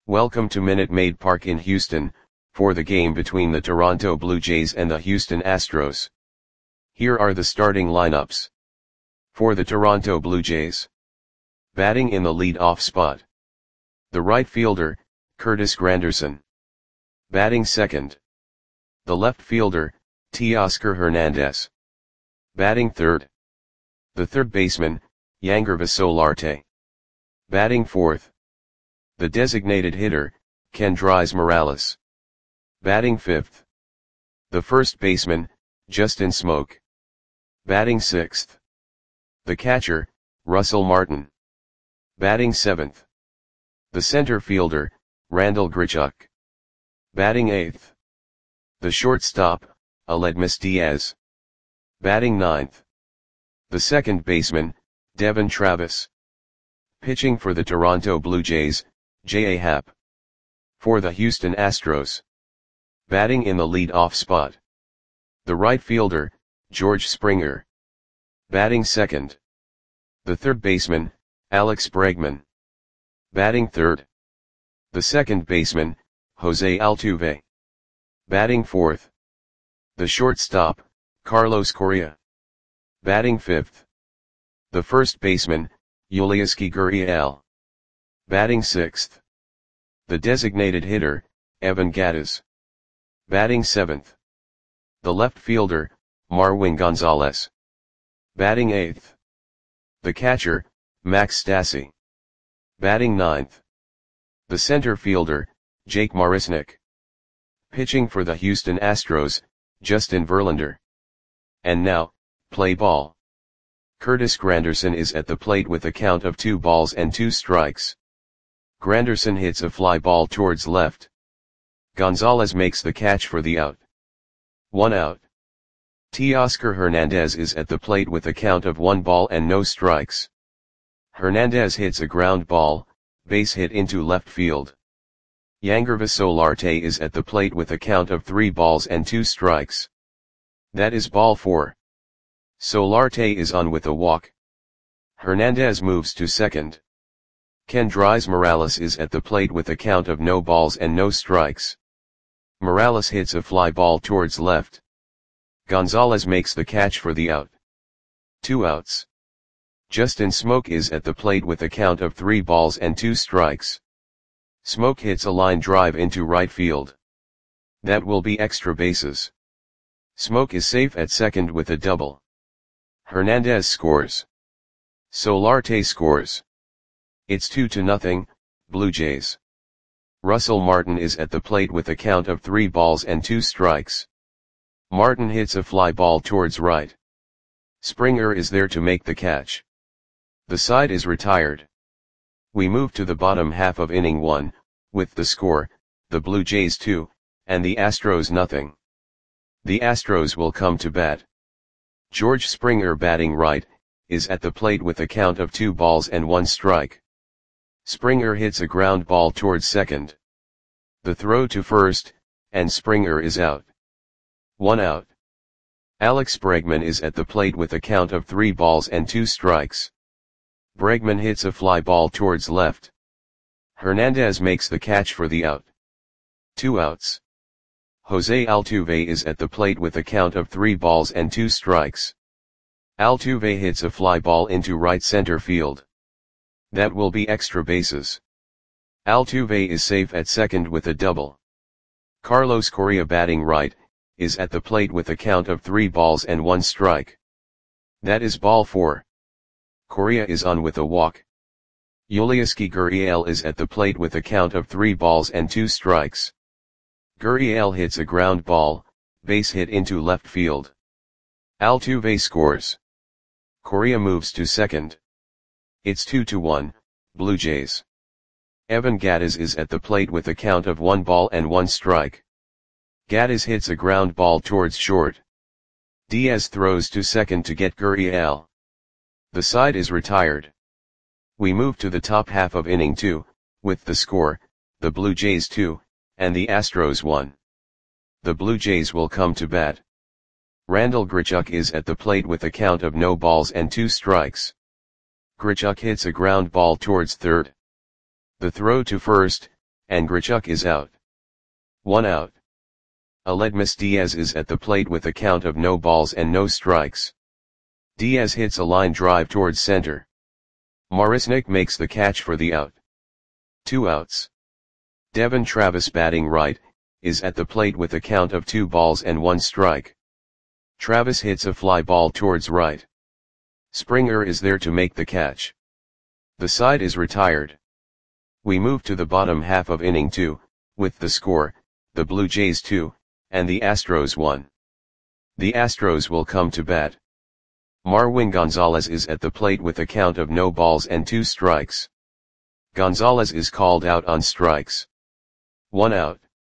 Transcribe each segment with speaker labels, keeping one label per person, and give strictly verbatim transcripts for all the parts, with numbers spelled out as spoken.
Speaker 1: Welcome to Minute Maid Park in Houston, for the game between the Toronto Blue Jays and the Houston Astros. Here are the starting lineups. For the Toronto Blue Jays. Batting in the lead-off spot. The right fielder, Curtis Granderson. Batting second. The left fielder, Teoscar Hernandez. Batting third. The third baseman, Yangervis Solarte. Batting fourth. The designated hitter, Kendrys Morales. Batting fifth. The first baseman, Justin Smoak. Batting sixth. The catcher, Russell Martin. Batting seventh. The center fielder, Randal Grichuk. Batting eighth. The shortstop, Aledmys Diaz. Batting ninth. The second baseman, Devon Travis. Pitching for the Toronto Blue Jays, J A. Happ. For the Houston Astros. Batting in the lead-off spot. The right fielder, George Springer. Batting second. The third baseman, Alex Bregman. Batting third. The second baseman, Jose Altuve. Batting fourth. The shortstop, Carlos Correa. Batting fifth. The first baseman, Yulieski Gurriel. Batting sixth. The designated hitter, Evan Gattis. Batting seventh. The left fielder, Marwin Gonzalez. Batting eighth. The catcher, Max Stassi. Batting ninth. The center fielder, Jake Marisnick. Pitching for the Houston Astros, Justin Verlander. And now, play ball. Curtis Granderson is at the plate with a count of two balls and two strikes. Granderson hits a fly ball towards left. Gonzalez makes the catch for the out. One out. Teoscar Hernandez is at the plate with a count of one ball and no strikes. Hernandez hits a ground ball, base hit into left field. Yangervis Solarte is at the plate with a count of three balls and two strikes. That is ball four. Solarte is on with a walk. Hernandez moves to second. Kendrys Morales is at the plate with a count of no balls and no strikes. Morales hits a fly ball towards left. Gonzalez makes the catch for the out. Two outs. Justin Smoak is at the plate with a count of three balls and two strikes. Smoak hits a line drive into right field. That will be extra bases. Smoak is safe at second with a double. Hernandez scores. Solarte scores. It's two to nothing, Blue Jays. Russell Martin is at the plate with a count of three balls and two strikes. Martin hits a fly ball towards right. Springer is there to make the catch. The side is retired. We move to the bottom half of inning one, with the score, the Blue Jays two, and the Astros nothing. The Astros will come to bat. George Springer, batting right, is at the plate with a count of two balls and one strike. Springer hits a ground ball towards second. The throw to first, and Springer is out. One out. Alex Bregman is at the plate with a count of three balls and two strikes. Bregman hits a fly ball towards left. Hernandez makes the catch for the out. Two outs. Jose Altuve is at the plate with a count of three balls and two strikes. Altuve hits a fly ball into right center field. That will be extra bases. Altuve is safe at second with a double. Carlos Correa, batting right, is at the plate with a count of three balls and one strike. That is ball four. Correa is on with a walk. Yulieski Gurriel is at the plate with a count of three balls and two strikes. Gurriel hits a ground ball, base hit into left field. Altuve scores. Correa moves to second. It's two to one, Blue Jays. Evan Gattis is at the plate with a count of one ball and one strike. Gattis hits a ground ball towards short. Diaz throws to second to get Gurriel. The side is retired. We move to the top half of inning two, with the score, the Blue Jays two, and the Astros one. The Blue Jays will come to bat. Randal Grichuk is at the plate with a count of no balls and two strikes. Grichuk hits a ground ball towards third. The throw to first, and Grichuk is out. One out. Aledmus Diaz is at the plate with a count of no balls and no strikes. Diaz hits a line drive towards center. Marisnick makes the catch for the out. Two outs. Devon Travis, batting right, is at the plate with a count of two balls and one strike. Travis hits a fly ball towards right. Springer is there to make the catch. The side is retired. We move to the bottom half of inning two, with the score, the Blue Jays two, and the Astros one. The Astros will come to bat. Marwin Gonzalez is at the plate with a count of no balls and two strikes. Gonzalez is called out on strikes. One out.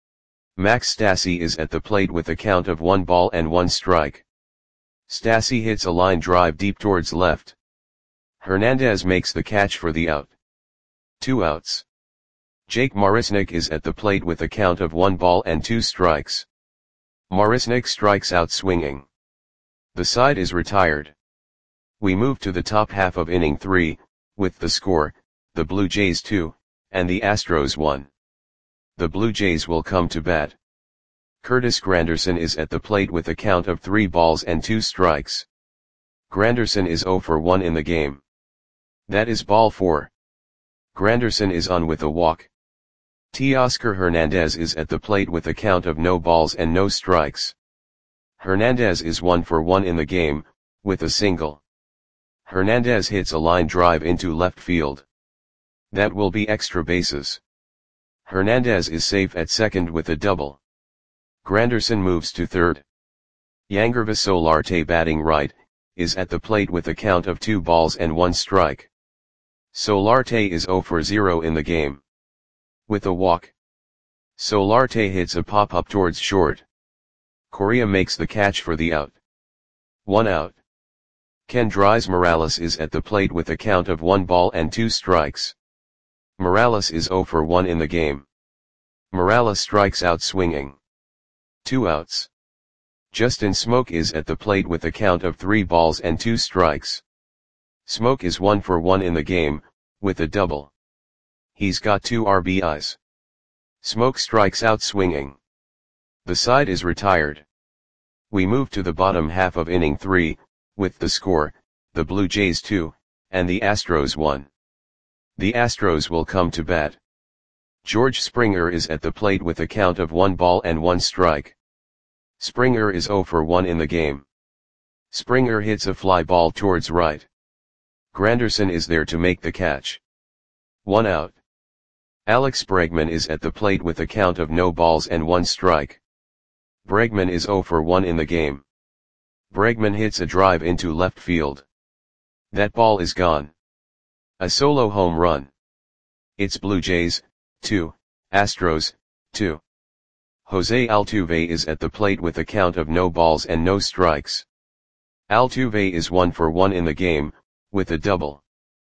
Speaker 1: Max Stassi is at the plate with a count of one ball and one strike. Stassi hits a line drive deep towards left. Hernandez makes the catch for the out. Two outs. Jake Marisnick is at the plate with a count of one ball and two strikes. Marisnick strikes out swinging. The side is retired. We move to the top half of inning three, with the score, the Blue Jays two, and the Astros one. The Blue Jays will come to bat. Curtis Granderson is at the plate with a count of three balls and two strikes. Granderson is oh for one in the game. That is ball four. Granderson is on with a walk. Teoscar Hernandez is at the plate with a count of no balls and no strikes. Hernandez is one for one in the game, with a single. Hernandez hits a line drive into left field. That will be extra bases. Hernandez is safe at second with a double. Granderson moves to third. Yangervis Solarte, batting right, is at the plate with a count of two balls and one strike. Solarte is oh for zero in the game. With a walk. Solarte hits a pop-up towards short. Correa makes the catch for the out. One out. Kendrys Morales is at the plate with a count of one ball and two strikes. Morales is oh for one in the game. Morales strikes out swinging. Two outs. Justin Smoke is at the plate with a count of three balls and two strikes. Smoke is one for one in the game, with a double. He's got two R B Is. Smoke strikes out swinging. The side is retired. We move to the bottom half of inning three, with the score, the Blue Jays two, and the Astros one. The Astros will come to bat. George Springer is at the plate with a count of one ball and one strike. Springer is oh for one in the game. Springer hits a fly ball towards right. Granderson is there to make the catch. One out. Alex Bregman is at the plate with a count of no balls and one strike. Bregman is oh for one in the game. Bregman hits a drive into left field. That ball is gone. A solo home run. It's Blue Jays, two, Astros, two. Jose Altuve is at the plate with a count of no balls and no strikes. Altuve is one for one in the game, with a double.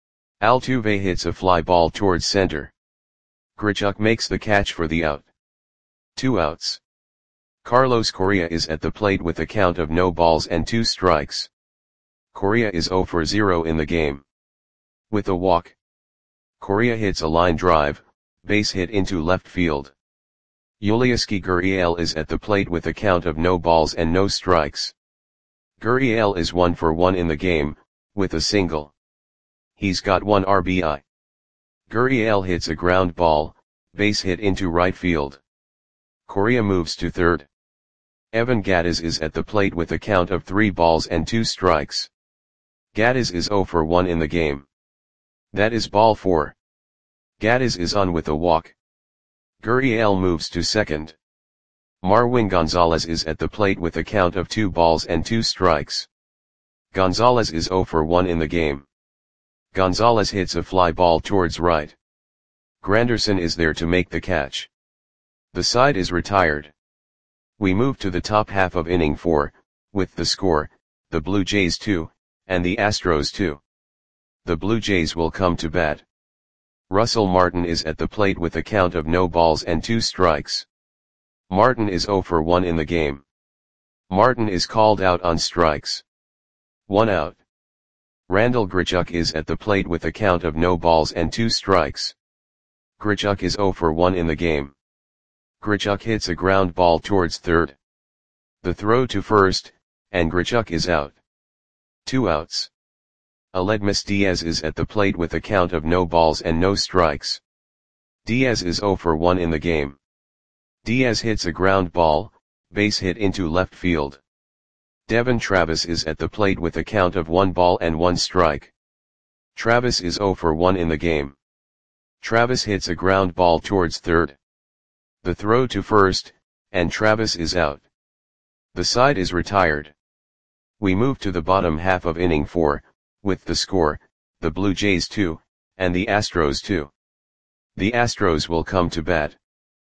Speaker 1: Altuve hits a fly ball towards center. Grichuk makes the catch for the out. Two outs. Carlos Correa is at the plate with a count of no balls and two strikes. Correa is oh for zero in the game. With a walk. Correa hits a line drive, base hit into left field. Yulieski Gurriel is at the plate with a count of no balls and no strikes. Gurriel is one for one in the game, with a single. He's got one R B I. Gurriel hits a ground ball, base hit into right field. Correa moves to third. Evan Gattis is at the plate with a count of three balls and two strikes. Gattis is oh for one in the game. That is ball four. Gattis is on with a walk. Gurriel moves to second. Marwin Gonzalez is at the plate with a count of two balls and two strikes. Gonzalez is oh for one in the game. Gonzalez hits a fly ball towards right. Granderson is there to make the catch. The side is retired. We move to the top half of inning four, with the score, the Blue Jays two, and the Astros two. The Blue Jays will come to bat. Russell Martin is at the plate with a count of no balls and two strikes. Martin is oh for one in the game. Martin is called out on strikes. One out. Randal Grichuk is at the plate with a count of no balls and two strikes. Grichuk is zero for one in the game. Grichuk hits a ground ball towards third. The throw to first, and Grichuk is out. Two outs. Aledmus Diaz is at the plate with a count of no balls and no strikes. Diaz is zero for one in the game. Diaz hits a ground ball, base hit into left field. Devon Travis is at the plate with a count of one ball and one strike. Travis is zero for one in the game. Travis hits a ground ball towards third. The throw to first, and Travis is out. The side is retired. We move to the bottom half of inning four, with the score, the Blue Jays two, and the Astros two. The Astros will come to bat.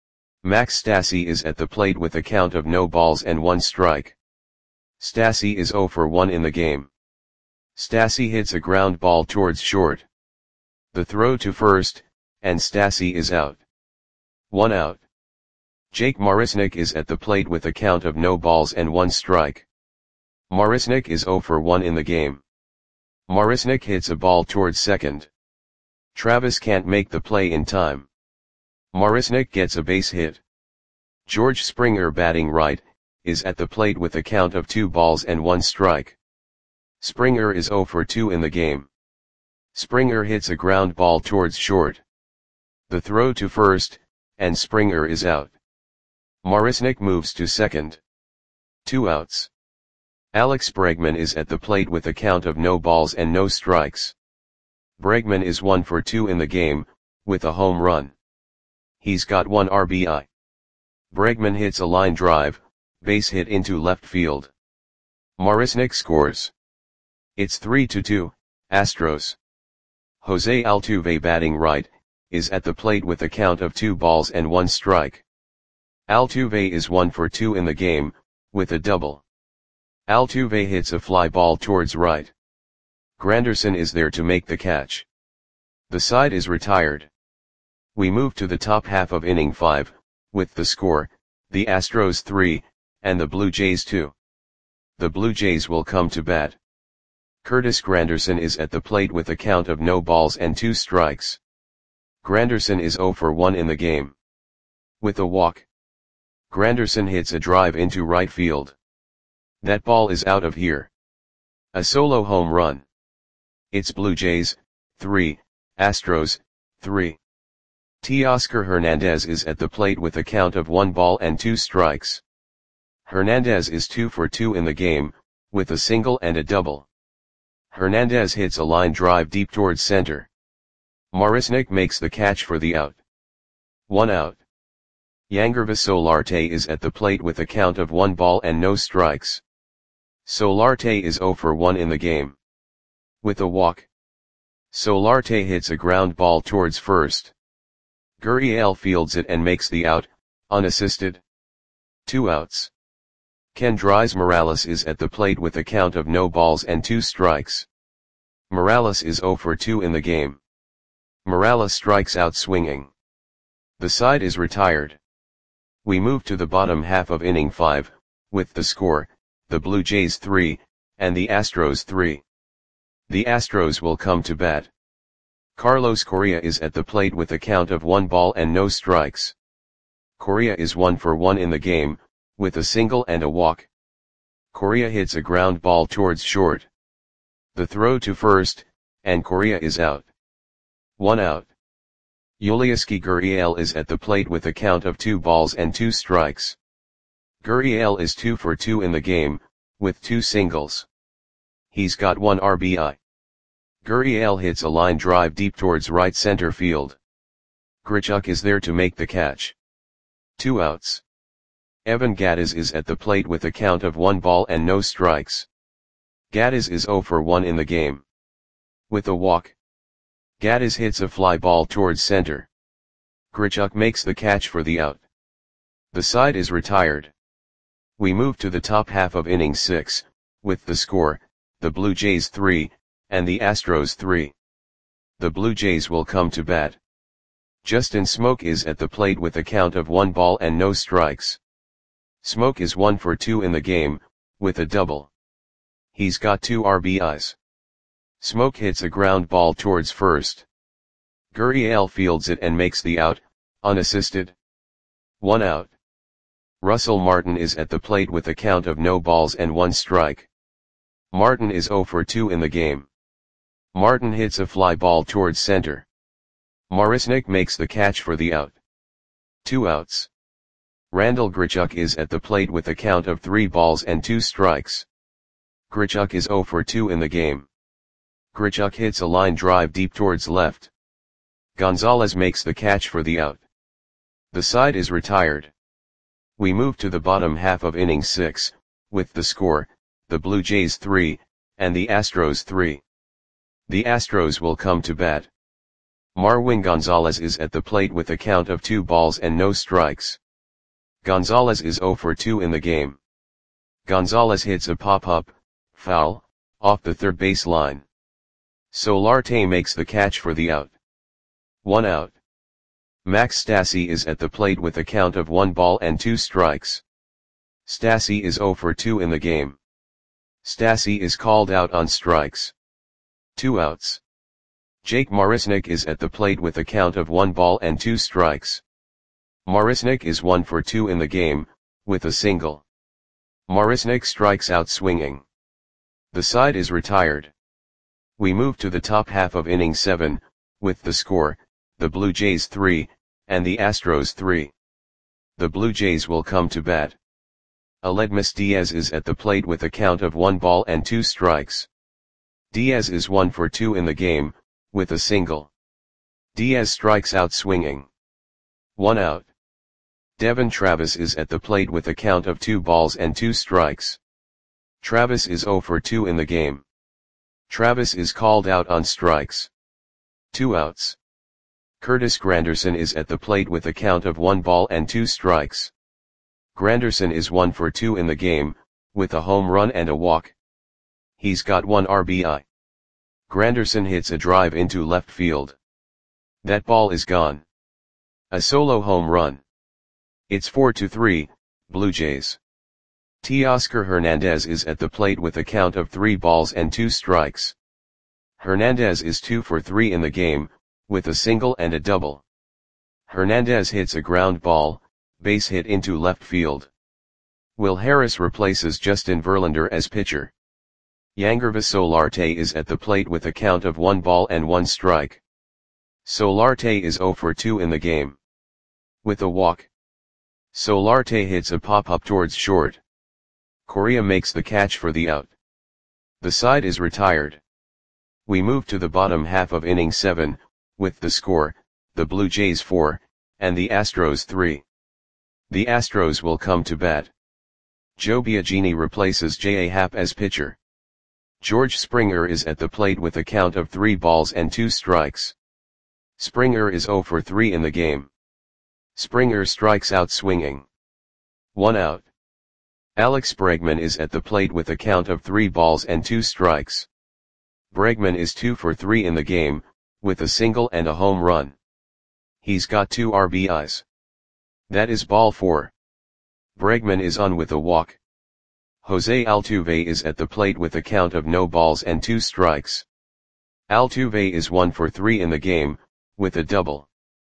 Speaker 1: Max Stassi is at the plate with a count of no balls and one strike. Stassi is zero for one in the game. Stassi hits a ground ball towards short. The throw to first, and Stassi is out. One out. Jake Marisnick is at the plate with a count of no balls and one strike. Marisnick is zero for one in the game. Marisnick hits a ball towards second. Travis can't make the play in time. Marisnick gets a base hit. George Springer, batting right, is at the plate with a count of two balls and one strike. Springer is zero for two in the game. Springer hits a ground ball towards short. The throw to first, and Springer is out. Marisnick moves to second. Two outs. Alex Bregman is at the plate with a count of no balls and no strikes. Bregman is one for two in the game, with a home run. He's got one R B I. Bregman hits a line drive, base hit into left field. Marisnick scores. It's three to two, Astros. Jose Altuve, batting right, is at the plate with a count of two balls and one strike. Altuve is one for two in the game, with a double. Altuve hits a fly ball towards right. Granderson is there to make the catch. The side is retired. We move to the top half of inning five, with the score, the Astros three, and the Blue Jays two. The Blue Jays will come to bat. Curtis Granderson is at the plate with a count of no balls and two strikes. Granderson is zero for one in the game. With a walk. Granderson hits a drive into right field. That ball is out of here. A solo home run. It's Blue Jays, three, Astros, three. Teoscar Hernandez is at the plate with a count of one ball and two strikes. Hernandez is two for two in the game, with a single and a double. Hernandez hits a line drive deep towards center. Marisnick makes the catch for the out. One out. Yangervis Solarte is at the plate with a count of one ball and no strikes. Solarte is zero for one in the game. With a walk. Solarte hits a ground ball towards first. Gurriel fields it and makes the out, unassisted. Two outs. Kendrys Morales is at the plate with a count of no balls and two strikes. Morales is zero for two in the game. Morales strikes out swinging. The side is retired. We move to the bottom half of inning five, with the score, the Blue Jays three, and the Astros three. The Astros will come to bat. Carlos Correa is at the plate with a count of one ball and no strikes. Correa is one for one in the game, with a single and a walk. Correa hits a ground ball towards short. The throw to first, and Correa is out. One out. Yulieski Gurriel is at the plate with a count of two balls and two strikes. Gurriel is two for two in the game, with two singles. He's got one R B I. Gurriel hits a line drive deep towards right center field. Grichuk is there to make the catch. Two outs. Evan Gattis is at the plate with a count of one ball and no strikes. Gattis is zero for one in the game. With a walk. Gattis hits a fly ball towards center. Grichuk makes the catch for the out. The side is retired. We move to the top half of inning six, with the score, the Blue Jays three, and the Astros three. The Blue Jays will come to bat. Justin Smoke is at the plate with a count of one ball and no strikes. Smoke is one for two in the game, with a double. He's got two R B Is. Smoke hits a ground ball towards first. Gurriel fields it and makes the out, unassisted. One out. Russell Martin is at the plate with a count of no balls and one strike. Martin is zero for two in the game. Martin hits a fly ball towards center. Marisnick makes the catch for the out. Two outs. Randal Grichuk is at the plate with a count of three balls and two strikes. Grichuk is zero for two in the game. Grichuk hits a line drive deep towards left. Gonzalez makes the catch for the out. The side is retired. We move to the bottom half of inning six, with the score, the Blue Jays three, and the Astros three. The Astros will come to bat. Marwin Gonzalez is at the plate with a count of two balls and no strikes. Gonzalez is zero for two in the game. Gonzalez hits a pop-up, foul, off the third base line. Solarte makes the catch for the out. One out. Max Stassi is at the plate with a count of one ball and two strikes. Stassi is zero for two in the game. Stassi is called out on strikes. Two outs. Jake Marisnick is at the plate with a count of one ball and two strikes. Marisnick is one for two in the game, with a single. Marisnick strikes out swinging. The side is retired. We move to the top half of inning seven, with the score, the Blue Jays three, and the Astros three. The Blue Jays will come to bat. Aledmys Diaz is at the plate with a count of one ball and two strikes. Diaz is one for two in the game, with a single. Diaz strikes out swinging. One out. Devon Travis is at the plate with a count of two balls and two strikes. Travis is zero for two in the game. Travis is called out on strikes. Two outs. Curtis Granderson is at the plate with a count of one ball and two strikes. Granderson is one for two in the game, with a home run and a walk. He's got one R B I. Granderson hits a drive into left field. That ball is gone. A solo home run. It's four to three, Blue Jays. Teoscar Hernandez is at the plate with a count of three balls and two strikes. Hernandez is two for three in the game, with a single and a double. Hernandez hits a ground ball, base hit into left field. Will Harris replaces Justin Verlander as pitcher. Yangervis Solarte is at the plate with a count of one ball and one strike. Solarte is zero for two in the game. With a walk. Solarte hits a pop-up towards short. Correa makes the catch for the out. The side is retired. We move to the bottom half of inning seven, with the score, the Blue Jays four, and the Astros three. The Astros will come to bat. Joe Biagini replaces J A. Happ as pitcher. George Springer is at the plate with a count of three balls and two strikes. Springer is zero for three in the game. Springer strikes out swinging. One out. Alex Bregman is at the plate with a count of three balls and two strikes. Bregman is two for three in the game, with a single and a home run. He's got two R B Is. That is ball four. Bregman is on with a walk. Jose Altuve is at the plate with a count of no balls and two strikes. Altuve is one for three in the game, with a double.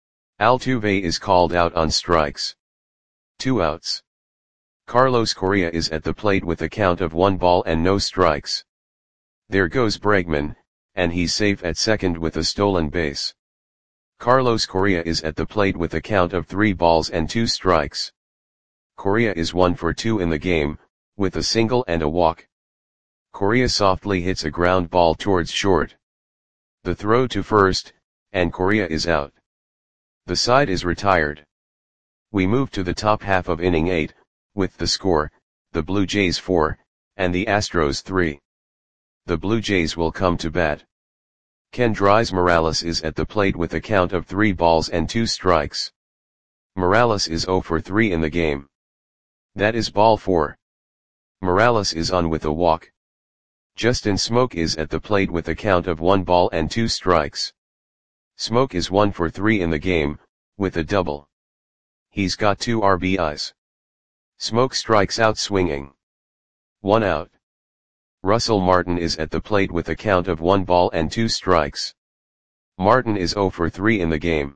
Speaker 1: Altuve is called out on strikes. Two outs. Carlos Correa is at the plate with a count of one ball and no strikes. There goes Bregman, and he's safe at second with a stolen base. Carlos Correa is at the plate with a count of three balls and two strikes. Correa is one for two in the game, with a single and a walk. Correa softly hits a ground ball towards short. The throw to first, and Correa is out. The side is retired. We move to the top half of inning eight, with the score, the Blue Jays four, and the Astros three. The Blue Jays will come to bat. Kendrys Morales is at the plate with a count of three balls and two strikes. Morales is zero for three in the game. That is ball four. Morales is on with a walk. Justin Smoak is at the plate with a count of one ball and two strikes. Smoak is one for three in the game, with a double. He's got two R B Is. Smoak strikes out swinging. One out. Russell Martin is at the plate with a count of one ball and two strikes. Martin is zero for three in the game.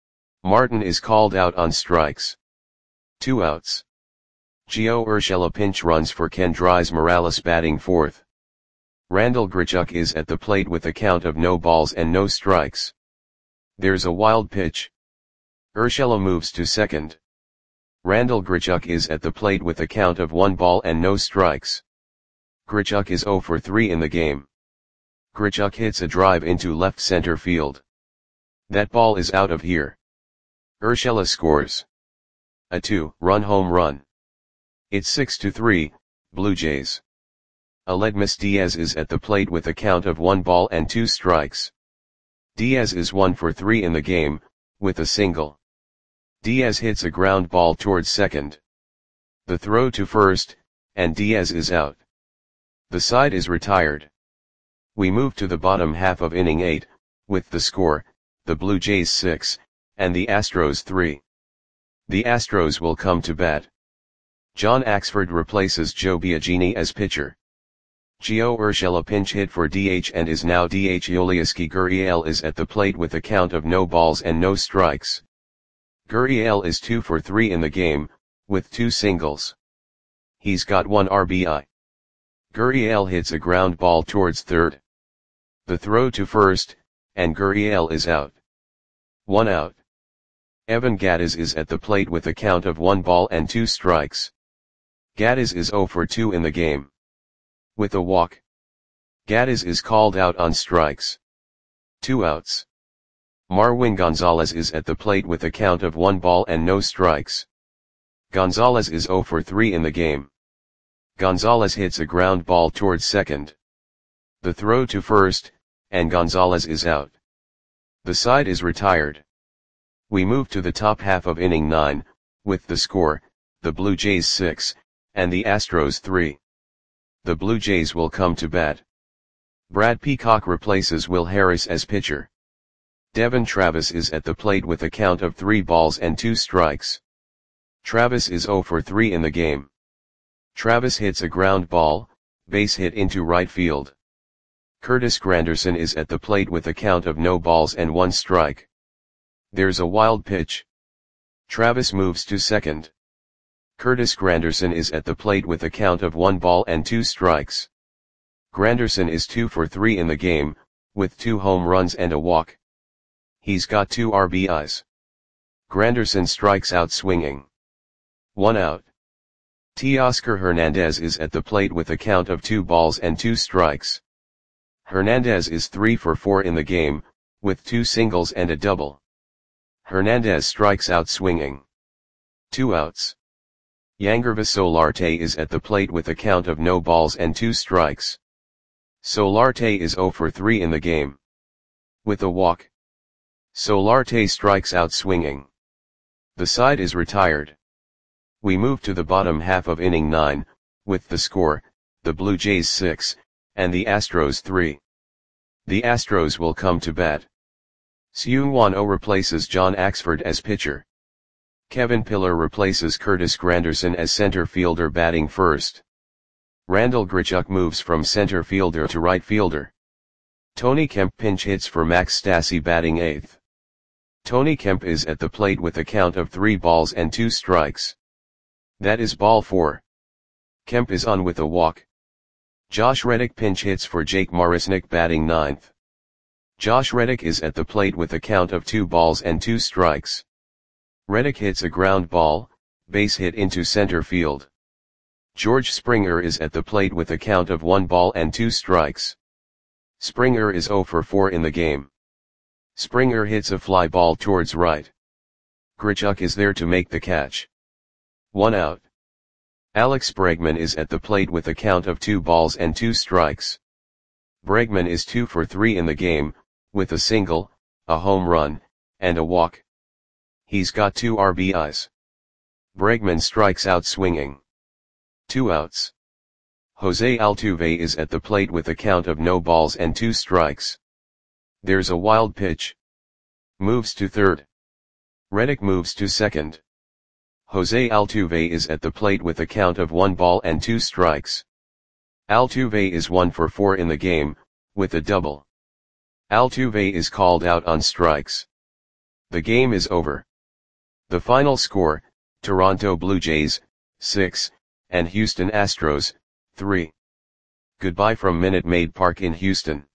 Speaker 1: Martin is called out on strikes. Two outs. Gio Urshela pinch runs for Kendrys Morales batting fourth. Randal Grichuk is at the plate with a count of no balls and no strikes. There's a wild pitch. Urshela moves to second. Randal Grichuk is at the plate with a count of one ball and no strikes. Grichuk is zero for three in the game. Grichuk hits a drive into left center field. That ball is out of here. Urshela scores a two-run home run. It's six to three, Blue Jays. Aledmys Diaz is at the plate with a count of one ball and two strikes. Diaz is one for three in the game, with a single. Diaz hits a ground ball towards second. The throw to first, and Diaz is out. The side is retired. We move to the bottom half of inning eight, with the score, the Blue Jays six, and the Astros three. The Astros will come to bat. John Axford replaces Joe Biagini as pitcher. Gio Urshela pinch hit for D H and is now D H. Yulieski Gurriel is at the plate with a count of no balls and no strikes. Gurriel is two for three in the game, with two singles. He's got one R B I. Gurriel hits a ground ball towards third. The throw to first, and Gurriel is out. One out. Evan Gattis is at the plate with a count of one ball and two strikes. Gattis is zero for two in the game. With a walk. Gattis is called out on strikes. Two outs. Marwin Gonzalez is at the plate with a count of one ball and no strikes. Gonzalez is zero for three in the game. Gonzalez hits a ground ball towards second. The throw to first, and Gonzalez is out. The side is retired. We move to the top half of inning nine, with the score, the Blue Jays six, and the Astros three. The Blue Jays will come to bat. Brad Peacock replaces Will Harris as pitcher. Devon Travis is at the plate with a count of three balls and two strikes. Travis is zero for three in the game. Travis hits a ground ball, base hit into right field. Curtis Granderson is at the plate with a count of no balls and one strike. There's a wild pitch. Travis moves to second. Curtis Granderson is at the plate with a count of one ball and two strikes. Granderson is two for three in the game, with two home runs and a walk. He's got two R B Is. Granderson strikes out swinging. One out. Teoscar Hernandez is at the plate with a count of two balls and two strikes. Hernandez is three for four in the game, with two singles and a double. Hernandez strikes out swinging. Two outs. Yangervis Solarte is at the plate with a count of no balls and two strikes. Solarte is zero for three in the game. With a walk. Solarte strikes out swinging. The side is retired. We move to the bottom half of inning nine, with the score, the Blue Jays six, and the Astros three. The Astros will come to bat. Seung-Won Oh replaces John Axford as pitcher. Kevin Pillar replaces Curtis Granderson as center fielder batting first. Randal Grichuk moves from center fielder to right fielder. Tony Kemp pinch hits for Max Stassi batting eighth. Tony Kemp is at the plate with a count of three balls and two strikes. That is ball four. Kemp is on with a walk. Josh Reddick pinch hits for Jake Marisnick batting ninth. Josh Reddick is at the plate with a count of two balls and two strikes. Reddick hits a ground ball, base hit into center field. George Springer is at the plate with a count of one ball and two strikes. Springer is zero for four in the game. Springer hits a fly ball towards right. Grichuk is there to make the catch. One out. Alex Bregman is at the plate with a count of two balls and two strikes. Bregman is two for three in the game, with a single, a home run, and a walk. He's got two R B Is. Bregman strikes out swinging. Two outs. Jose Altuve is at the plate with a count of no balls and two strikes. There's a wild pitch. Moves to third. Reddick moves to second. Jose Altuve is at the plate with a count of one ball and two strikes. Altuve is one for four in the game, with a double. Altuve is called out on strikes. The game is over. The final score, Toronto Blue Jays, six, and Houston Astros, three. Goodbye from Minute Maid Park in Houston.